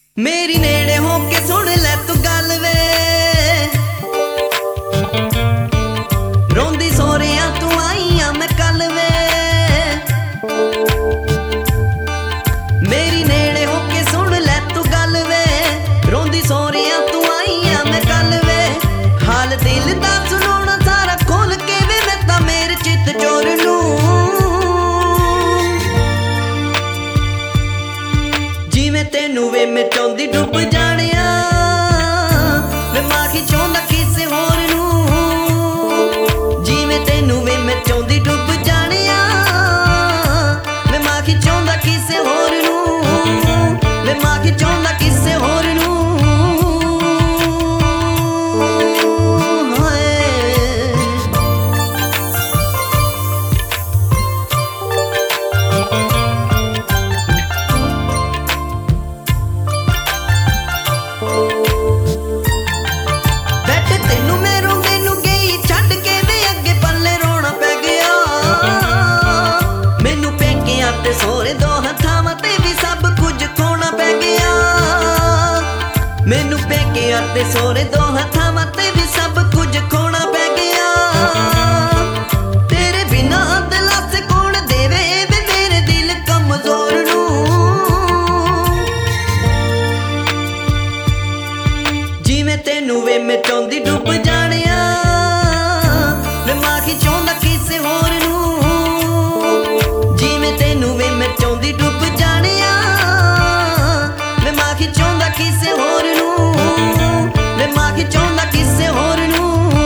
मेरी नेड़े हो के सुन ले तू गल वे, रोंदी सोहरिया तू आई आ मैं कल वे। मेरी नेड़े हो के सुन ले तू गल वे, रोंदी सोहरिया तू आई आ मैं कल वे। हाल दिल दा सुनाउणा सारा खोल के वे, मैं तां मेरे चित चोर नूं जिवें तेनू वे मैं चाहुंदी डुब जाणिया, वे माखी चाहुंदा किसे होर नूं। जिवें तेनू वे मैं चाहुंदी डुब जाणिया, वे माखी चाहुंदा किसे होर नूं, वे माखी चाहुंदा किसे होर नूं। सोरे दो हथां ते भी सब कुछ खोना पै गया, मैनू पेकियां ते सोरे दो हथां ते भी सब कुछ खोना पै गया। तेरे बिना दिलासे कौन देवे वे मेरे दिल कमजोर नूं। जिवें तेनू वे मैं चाहुंदी डुब जाणिया, वे माखी चाहुंदा किसे होर नूं। चाहुंदी डुब जाणिया, मैं माखी चाहुंदा किसे होर नूं, मैं माखी चाहुंदा किसे होर नूं।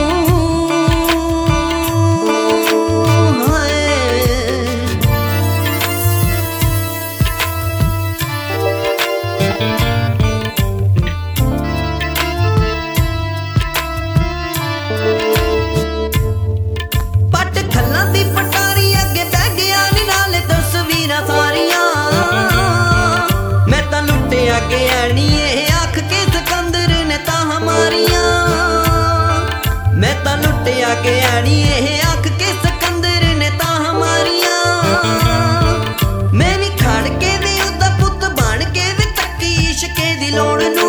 पट खल्लां दी पटारी अगे बह गया नी नाले तस्वीरां सारियां, मैं तां लुटिया गया नी आख के सिकंदर ने तां हमारियां। मैं तां लुटिया गया नी आख के सिकंदर ने तां हमारियां। मैं भी खड़ के वे उदा पुत बन के वे तक्की इश्के दी लोड़ नूं।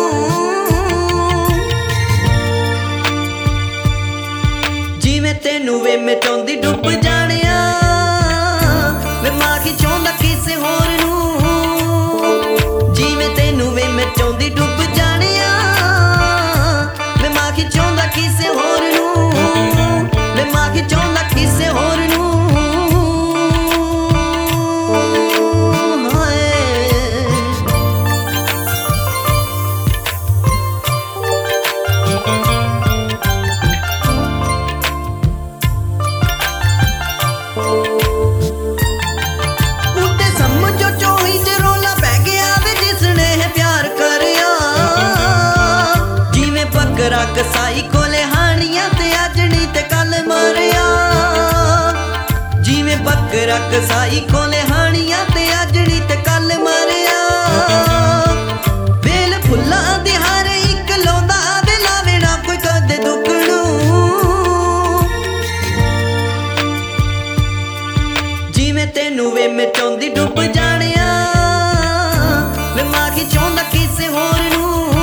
जिवें तेनू वे मैं चाहुंदी डुब जाणिया, वे माखी चाहुंदा किसे होर नूं। जिवें तेनू वे मैं चाहुंदी डुब जाणिया, वे माखी चाहुंदा किसे होर नूं, वे माखी चाहुंदा किसे होर नूं। कसाई कोले हानियां ते अजनी ते कल मरिया, जिवें बकरा कसाई कोले हानियां ते अजनी ते कल मरिया। बेल फुल्लां दी हर इक लौंदा वे लावे ना कोई कदे दुगणू। जिवें तेनू वे मैं चाहुंदी डुब जाणिया, वे माखी चाहुंदा किसे होर नूं।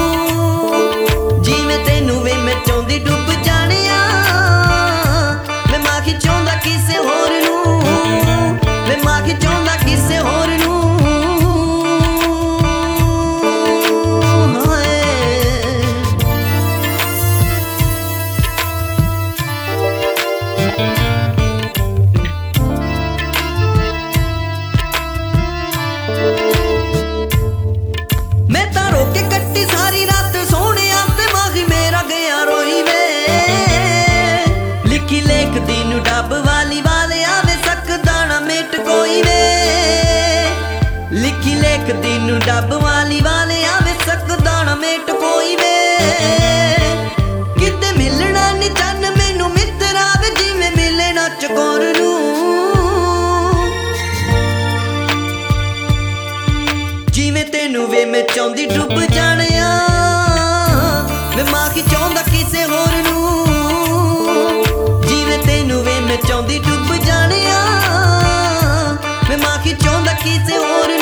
तेनू वे मैं चाहुंदी डुब जाणिया, वे माखी चाहुंदा किसे होर नूं, वे माखी चाहुंदा किसे होर नूं। मैं तां रोके कट्टी सारी रात सोहणिया, लिखी लेख दीनू डब वाली वाले आवे सकदा ना मेट कोई वे। लिखी लेख दीनू डब वाली वाले आवे सकदा ना मेट कोई वे। किते मिलना नी चन मैनू मित्तरा वे, जिवें मिले ना चकोर नूं। जिवें तेनू वे मैं चाहुंदी डुब जाणिया, वे माखी चाहुंदा किसे होर नूं। तेनू वे मैं चाहुंदी डुब जाणिया, वे माखी चाहुंदा किसे होर